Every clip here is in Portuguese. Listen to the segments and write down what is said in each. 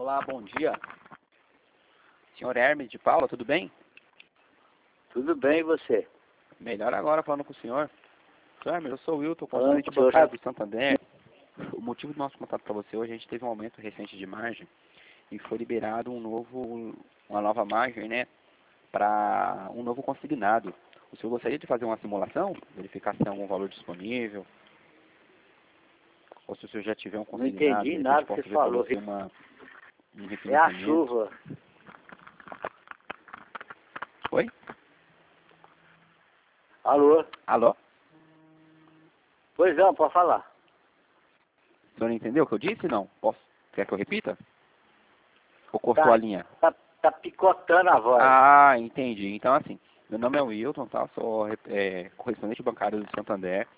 Olá, bom dia. Senhor Hermes de Paula, tudo bem? Tudo bem, e você? Melhor agora falando com o senhor. Senhor Hermes, eu sou o Wilton, Falando consulente com o senhor. bancário do Santander. O motivo do nosso contato para você hoje, a gente teve um aumento recente de margem e foi liberado uma nova margem, né, para um novo consignado. O senhor gostaria de fazer uma simulação? Verificar se tem algum valor disponível? Ou se o senhor já tiver um Não consignado, de entendi repente nada que posso você ver para falou. você um É a refinanciamento. chuva. Oi? Alô? Alô? Pois não, pode falar. O senhor entendeu o que eu disse? Não? Posso? Quer que eu repita? Ou cortou a linha? Tá picotando a voz. Ah, entendi. Então, assim, meu nome é Wilton, tá? Sou correspondente bancário do Santander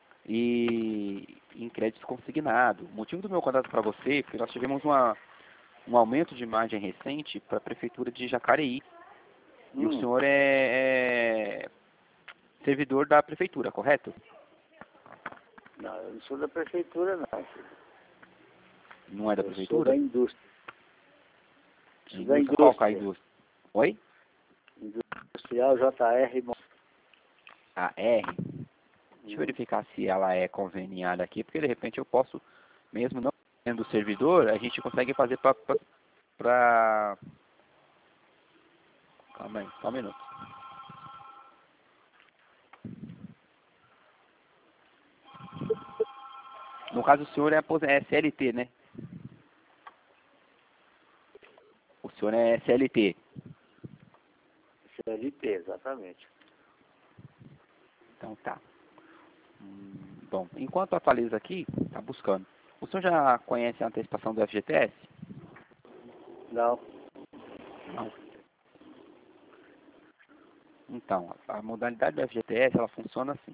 e em crédito consignado. O motivo do meu contato para você é porque nós tivemos um aumento de margem recente para a Prefeitura de Jacareí. E o senhor é servidor da Prefeitura, correto? Não, eu não sou da prefeitura, não, filho. Não é da Eu sou Prefeitura? da indústria. Sou da Indústria? Qual que é a indústria. indústria? Oi? Industrial JR. A R? Deixa eu verificar se ela é conveniada aqui, porque de repente eu posso, mesmo não sendo servidor, a gente consegue fazer para... Calma aí, só um minuto. No caso, o senhor é CLT, né? O senhor é CLT. CLT, exatamente. Então tá. Bom, enquanto atualiza aqui, tá buscando. O senhor já conhece a antecipação do FGTS? Não. Não. Então, a modalidade do FGTS, ela funciona assim.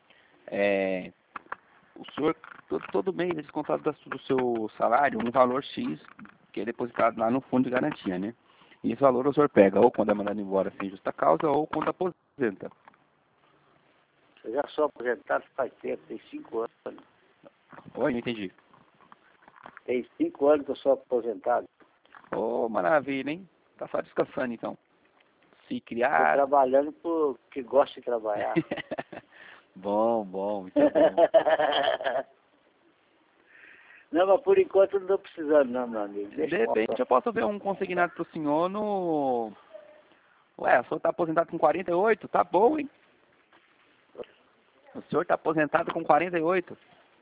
O senhor, todo mês é descontado do seu salário um valor X que é depositado lá no fundo de garantia, né? E esse valor o senhor pega ou quando é mandado embora sem justa causa ou quando aposenta. Eu já sou aposentado faz tempo, tem 5 anos. Oi, não entendi. Tem 5 anos que eu sou aposentado. Ô, maravilha, hein? Tá só descansando então. Se Estou criar... trabalhando porque gosto de trabalhar. Bom, isso é bom. Não, mas por enquanto eu não estou precisando não, meu amigo. De Deixa repente eu posso ver um consignado pro senhor no... Ué, o senhor tá aposentado com 48? Tá bom, hein? O senhor tá aposentado com 48?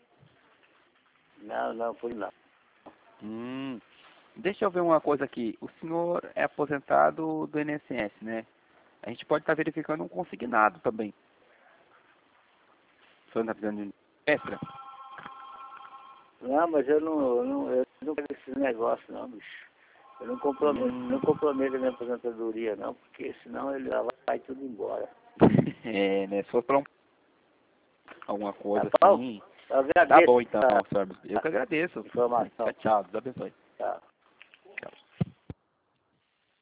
Não, por não. Deixa eu ver uma coisa aqui. O senhor é aposentado do INSS, né? A gente pode estar verificando um consignado também. O senhor não está precisando de extra? Não, mas eu não quero esses negócios não, bicho. Eu não comprometo a minha aposentadoria não, porque senão ele já vai tudo embora. Né? Se for para alguma coisa Tá bom? assim... Eu Tá agradeço bom então, a senhor. Eu que agradeço. informação. Tchau, Deus abençoe. Tá.